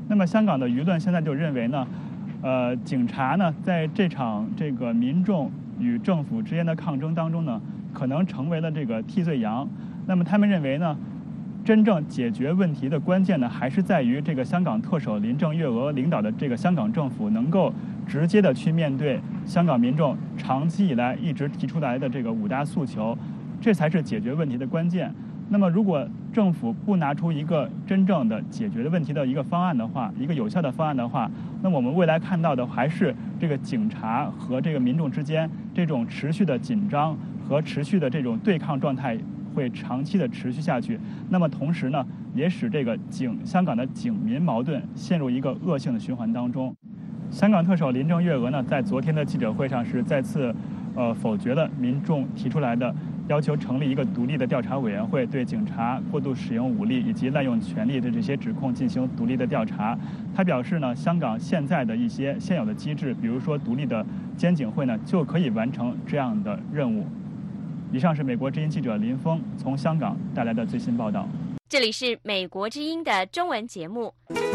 那么香港的舆论现在就认为呢，呃，警察呢在这场这个民众与政府之间的抗争当中呢，可能成为了这个替罪羊。那么他们认为呢，真正解决问题的关键呢，还是在于这个香港特首林郑月娥领导的这个香港政府能够直接的去面对香港民众长期以来一直提出来的这个五大诉求，这才是解决问题的关键。那么如果政府不拿出一个真正的解决问题的一个方案的话，一个有效的方案的话，那么我们未来看到的还是这个警察和这个民众之间这种持续的紧张和持续的这种对抗状态会长期的持续下去。那么同时呢，也使这个警香港的警民矛盾陷入一个恶性的循环当中。香港特首林郑月娥呢，在昨天的记者会上是再次呃否决了民众提出来的要求成立一个独立的调查委员会，对警察过度使用武力以及滥用权力的这些指控进行独立的调查。他表示呢，香港现在的一些现有的机制，比如说独立的监警会呢，就可以完成这样的任务。以上是美国之音记者林峰从香港带来的最新报道。 这里是美国之音的中文节目。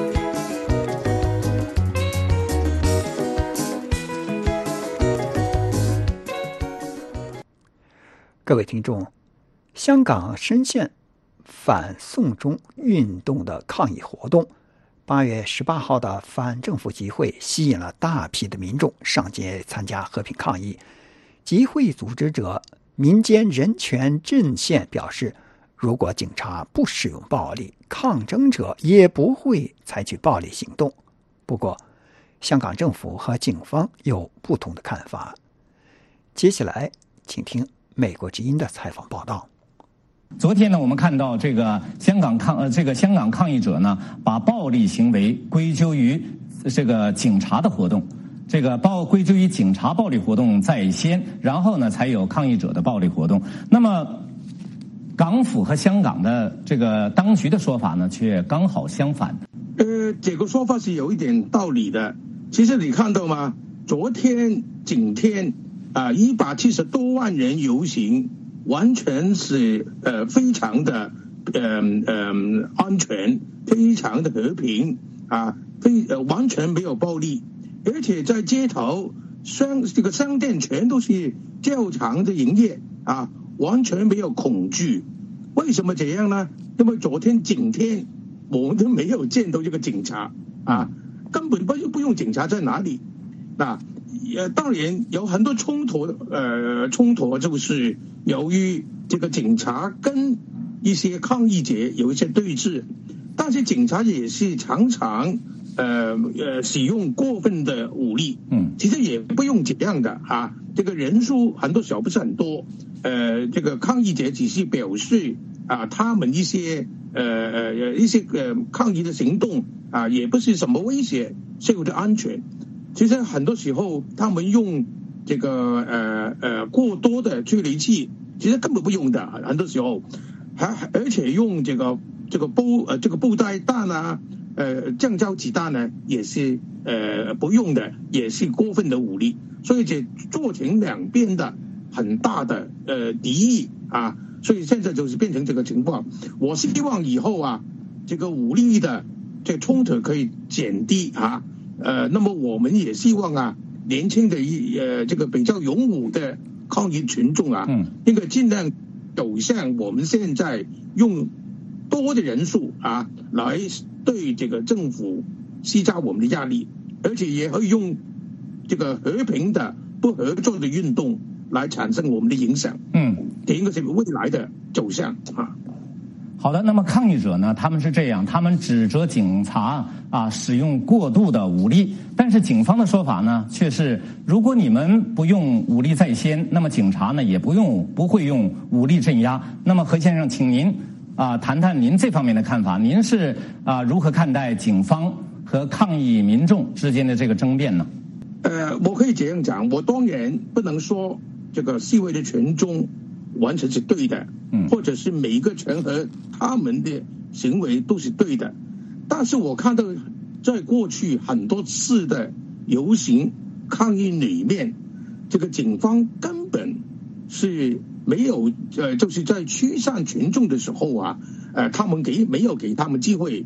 各位听众，香港深陷反送中运动的抗议活动，八月十八号的反政府集会吸引了大批的民众上街参加和平抗议。集会组织者民间人权阵线表示，如果警察不使用暴力，抗争者也不会采取暴力行动。不过，香港政府和警方有不同的看法。接下来，请听美国之音的采访报道。 昨天呢，我们看到这个香港抗呃这个香港抗议者呢，把暴力行为归咎于这个警察的活动，这个暴归咎于警察暴力活动在先，然后呢才有抗议者的暴力活动。那么，港府和香港的这个当局的说法呢，却刚好相反。 呃，这个说法是有一点道理的。其实你看到吗？昨天、今天。啊，一百七十多万人游行，完全是呃非常的呃呃安全，非常的和平啊，非呃完全没有暴力，而且在街头商这个商店全都是照常的营业啊，完全没有恐惧。为什么这样呢？因为昨天、今天我们都没有见到这个警察啊，根本不不用警察在哪里啊。呃，当然有很多冲突，呃，冲突就是由于这个警察跟一些抗议者有一些对峙，但是警察也是常常呃呃使用过分的武力，嗯，其实也不用这样的啊，这个人数很多时候不是很多，呃，这个抗议者只是表示啊，他们一些呃呃一些呃抗议的行动啊，也不是什么威胁社会的安全。其实很多时候，他们用这个呃呃过多的催泪剂，其实根本不用的。很多时候，还而且用这个这个布呃这个布袋弹啊，呃橡胶子弹呢，也是呃不用的，也是过分的武力。所以这造成两边的很大的呃敌意啊。所以现在就是变成这个情况。我希望以后啊，这个武力的这个冲突可以减低啊。呃，那么我们也希望啊，年轻的一呃这个比较勇武的抗议群众啊，嗯，应该尽量走向我们现在用多的人数啊，来对这个政府施加我们的压力，而且也可以用这个和平的不合作的运动来产生我们的影响。嗯，这应该是未来的走向啊。 好的，那么抗议者呢，他们是这样，他们指责警察啊使用过度的武力，但是警方的说法呢，却是如果你们不用武力在先，那么警察呢也不用不会用武力镇压。那么何先生，请您啊谈谈您这方面的看法，您是啊如何看待警方和抗议民众之间的这个争辩呢？ 呃，我可以这样讲，我当然不能说这个示威的群众完全是对的，嗯，或者是每一个场合他们的行为都是对的，但是我看到在过去很多次的游行抗议里面，这个警方根本是没有呃，就是在驱散群众的时候啊，呃，他们给没有给他们机会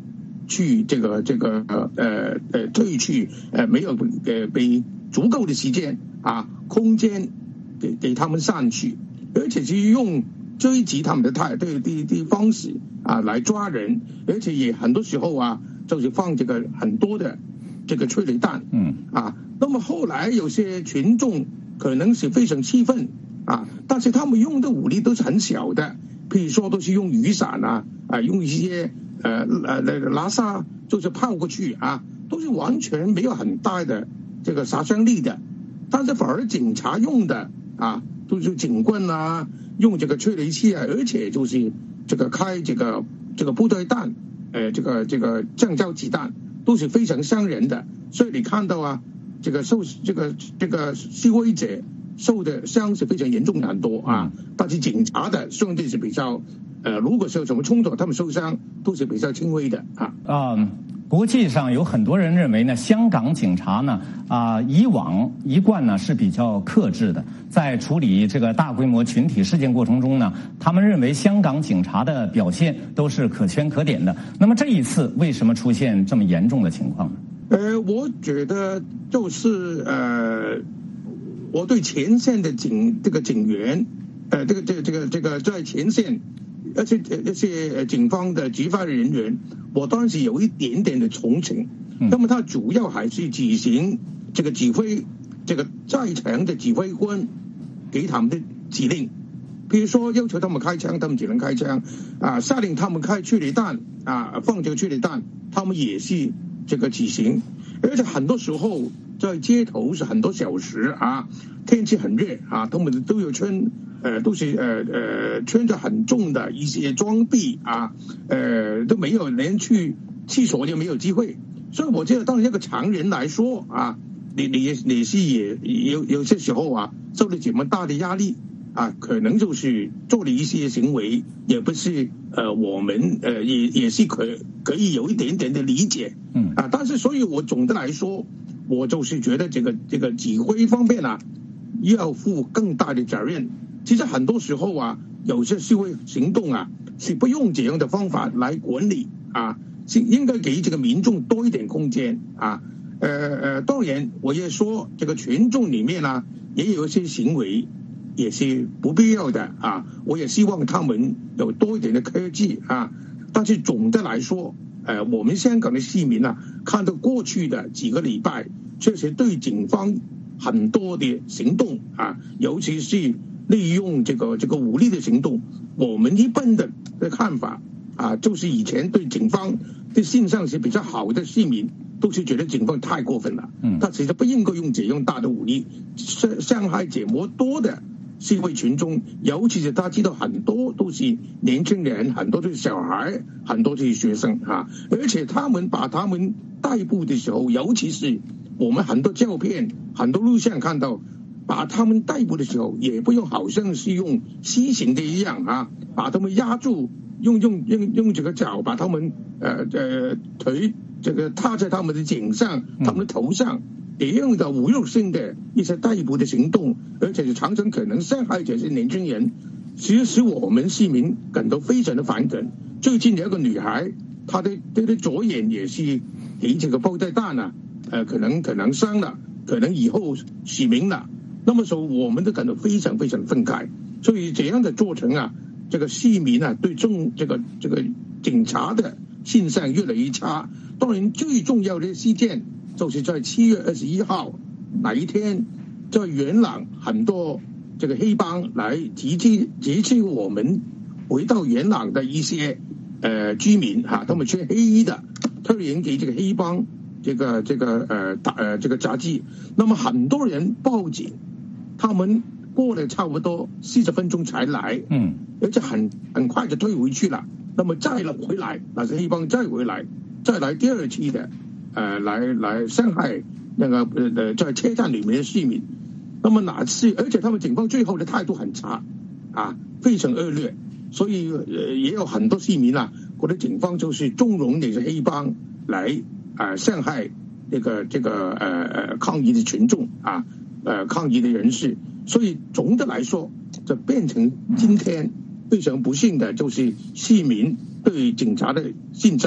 去这个这个呃呃退去，呃没有呃被足够的时间啊空间给给他们上去，而且是用追击他们的态对的的方式啊来抓人，而且也很多时候啊就是放这个很多的这个催泪弹，嗯啊，那么后来有些群众可能是非常气愤啊，但是他们用的武力都是很小的，譬如说都是用雨伞啊啊用一些。呃呃，那个拉萨就是泡过去啊，都是完全没有很大的这个杀伤力的，但是反而警察用的啊，都是警棍啊，用这个催泪器啊，而且就是这个开这个这个部队弹，呃，这个这个橡胶子弹都是非常伤人的，所以你看到啊，这个受这个这个示威者受的伤是非常严重的很多啊，但是警察的相对是比较。呃，如果是有什么冲突，他们受伤都是比较轻微的啊。 嗯，国际上有很多人认为呢，香港警察呢啊、呃，以往一贯呢是比较克制的，在处理这个大规模群体事件过程中呢，他们认为香港警察的表现都是可圈可点的。那么这一次为什么出现这么严重的情况呢？ 呃，我觉得就是呃，我对前线的警这个警员，呃，这个这个这个这个在前线。而且这些警方的执法人员，我当时有一点点的同情。那么他主要还是执行这个指挥，这个在场的指挥官给他们的指令，比如说要求他们开枪，他们只能开枪；啊，下令他们开催泪弹，啊，放这个催泪弹，他们也是这个执行。而且很多时候在街头是很多小时啊，天气很热啊，他们都有穿。呃，都是呃呃穿着很重的一些装备啊，呃都没有连去厕所就没有机会，所以我觉得当然一个常人来说啊，你你你是也有有些时候啊受了这么大的压力啊，可能就是做了一些行为，也不是呃我们呃也也是可可以有一点点的理解，嗯啊，但是所以我总的来说，我就是觉得这个这个指挥方面啊，要负更大的责任。其实很多时候啊，有些示威行动啊是不用这样的方法来管理啊，是应该给这个民众多一点空间啊。呃呃，当然我也说这个群众里面啊，也有一些行为也是不必要的啊。我也希望他们有多一点的科技啊。但是总的来说，呃，我们香港的市民啊，看到过去的几个礼拜，确实对警方很多的行动啊，尤其是。利用这个这个武力的行动，我们一般的的看法啊，就是以前对警方的印象是比较好的市民，都是觉得警方太过分了。嗯，他其实不应该用这样大的武力伤伤害这么多的示威群众，尤其是他知道很多都是年轻人，很多都是小孩，很多都是学生啊，而且他们把他们逮捕的时候，尤其是我们很多照片、很多录像看到。把他们逮捕的时候，也不用好像是用西行的一样啊，把他们压住，用用用用这个脚把他们呃呃腿这个踏在他们的颈上、他们的头上，这样的侮辱性的一些逮捕的行动，而且是常常可能伤害者是年轻人，其实我们市民感到非常的反感。最近有一个女孩，她的她的左眼也是给这个爆弹弹啊，呃，可能可能伤了，可能以后失明了。那么说，我们都感到非常非常愤慨，所以这样的做成啊，这个市民啊对中这个这个警察的信象越来越差。当然，最重要的事件就是在七月二十一号那一天，在元朗很多这个黑帮来袭击袭击我们回到元朗的一些呃居民哈、啊，他们穿黑衣的，特别给这个黑帮这个这个呃打呃这个夹击，那么很多人报警。他们过了差不多四十分钟才来，嗯，而且很很快就退回去了。那么再了回来，那是黑帮再回来，再来第二期的，呃，来来伤害那个呃在车站里面的市民。那么哪次？而且他们警方最后的态度很差，啊，非常恶劣。所以呃也有很多市民啊，觉得警方就是纵容那些黑帮来啊、呃、伤害这个这个呃呃抗议的群众啊。呃，抗议的人士，所以总的来说，这变成今天非常不幸的，就是市民对警察的印象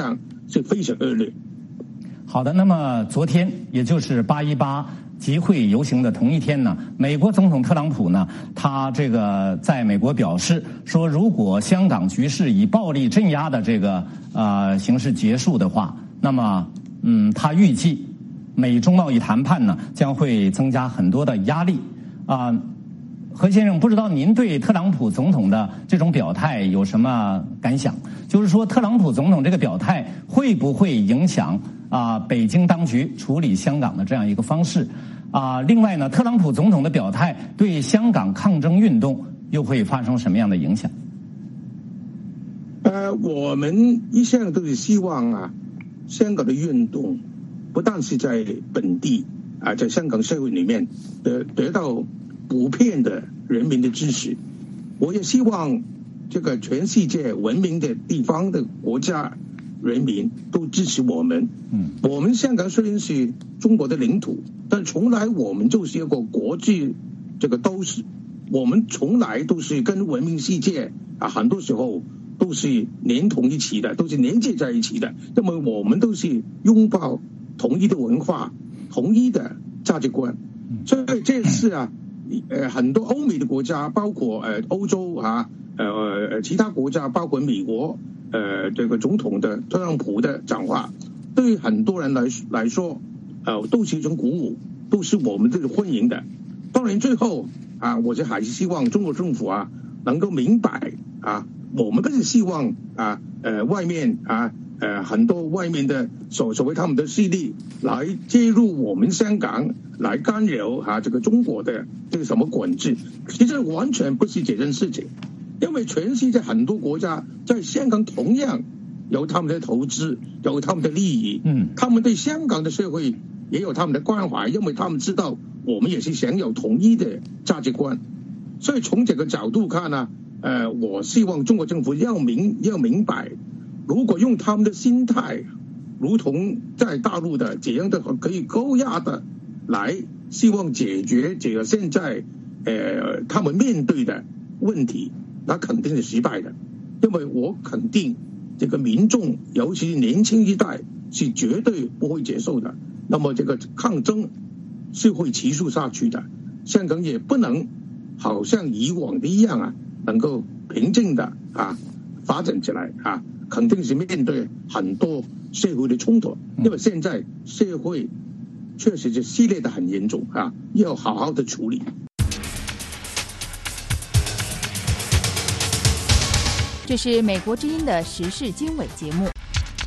是非常恶劣。 好的，那么昨天也就是八一八集会游行的同一天呢，美国总统特朗普呢，他这个在美国表示说，如果香港局势以暴力镇压的这个呃形式结束的话，那么嗯，他预计美中贸易谈判呢将会增加很多的压力啊。呃何先生，不知道您对特朗普总统的这种表态有什么感想？就是说，特朗普总统这个表态会不会影响啊、呃、北京当局处理香港的这样一个方式？啊、呃，另外呢，特朗普总统的表态对香港抗争运动又会发生什么样的影响？ 呃，我们一向都是希望啊，香港的运动不但是在本地啊，在香港社会里面得得到普遍的人民的支持，我也希望这个全世界文明的地方的国家人民都支持我们。嗯，我们香港虽然是中国的领土，但从来我们就是一个国际这个都市，我们从来都是跟文明世界啊，很多时候都是连同一起的，都是连接在一起的。那么我们都是拥抱统一的文化、统一的价值观。所以这次啊。呃，很多欧美的国家，包括呃欧洲啊，呃其他国家，包括美国，呃这个总统的特朗普的讲话，对很多人来来说，呃都是一种鼓舞，都是我们这个欢迎的。当然，最后啊，我就还是希望中国政府啊能够明白啊，我们不是希望啊呃外面啊。呃，很多外面的所所谓他们的势力来介入我们香港，来干扰啊这个中国的这个什么管制，其实完全不是这件事情，因为全世界很多国家在香港同样有他们的投资，有他们的利益，嗯，他们对香港的社会也有他们的关怀，因为他们知道我们也是享有统一的价值观，所以从这个角度看呢，呃，我希望中国政府要明要明白。如果用他们的心态，如同在大陆的这样的可以高压的来希望解决这个现在呃他们面对的问题，那肯定是失败的。因为我肯定这个民众，尤其是年轻一代，是绝对不会接受的。那么这个抗争是会持续下去的，香港也不能好像以往的一样啊，能够平静的啊发展起来啊。肯定是面对很多社会的冲突，因为现在社会确实是撕裂的很严重啊，要好好的处理。 这是美国之音的时事经纬节目。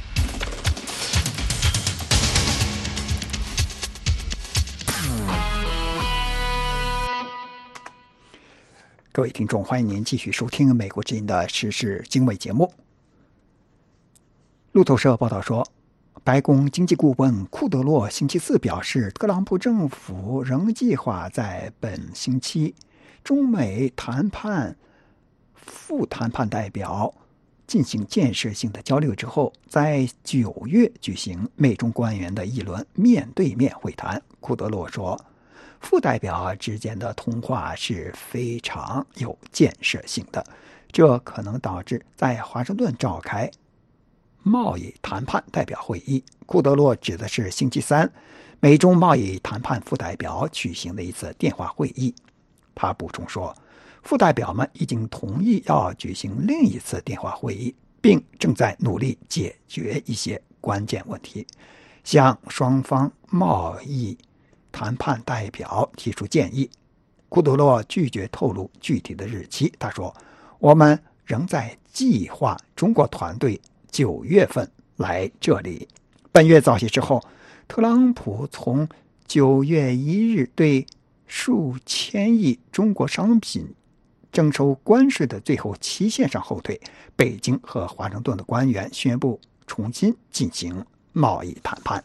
各位听众，欢迎您继续收听美国之音的时事经纬节目。路透社报道说，白宫经济顾问库德洛星期四表示，特朗普政府仍计划在本星期中美谈判副谈判代表进行建设性的交流之后，在九月举行美中官员的一轮面对面会谈。库德洛说，副代表之间的通话是非常有建设性的，这可能导致在华盛顿召开贸易谈判代表会议。库德洛指的是星期三美中贸易谈判副代表举行的一次电话会议。他补充说，副代表们已经同意要举行另一次电话会议，并正在努力解决一些关键问题，向双方贸易谈判代表提出建议。库德洛拒绝透露具体的日期。他说，我们仍在计划中国团队九月份来这里。本月早些之后，特朗普从九月一日对数千亿中国商品征收关税的最后期限上后退，北京和华盛顿的官员宣布重新进行贸易谈判。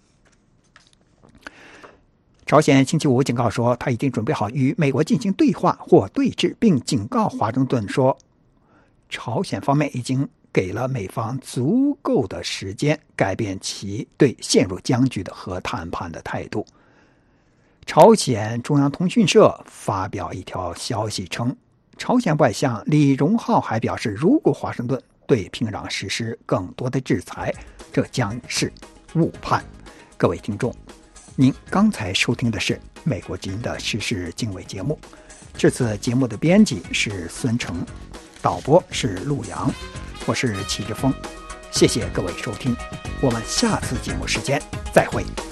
朝鲜星期五警告说，他已经准备好与美国进行对话或对峙，并警告华盛顿说，朝鲜方面已经给了美方足够的时间改变其对陷入僵局的核谈判的态度。朝鲜中央通讯社发表一条消息称，朝鲜外相李荣浩还表示，如果华盛顿对平壤实施更多的制裁， 这将是误判。各位听众，您刚才收听的是美国之音的时事经纬节目。这次节目的编辑是孙成，导播是陆阳，我是齐志峰。谢谢各位收听，我们下次节目时间再会。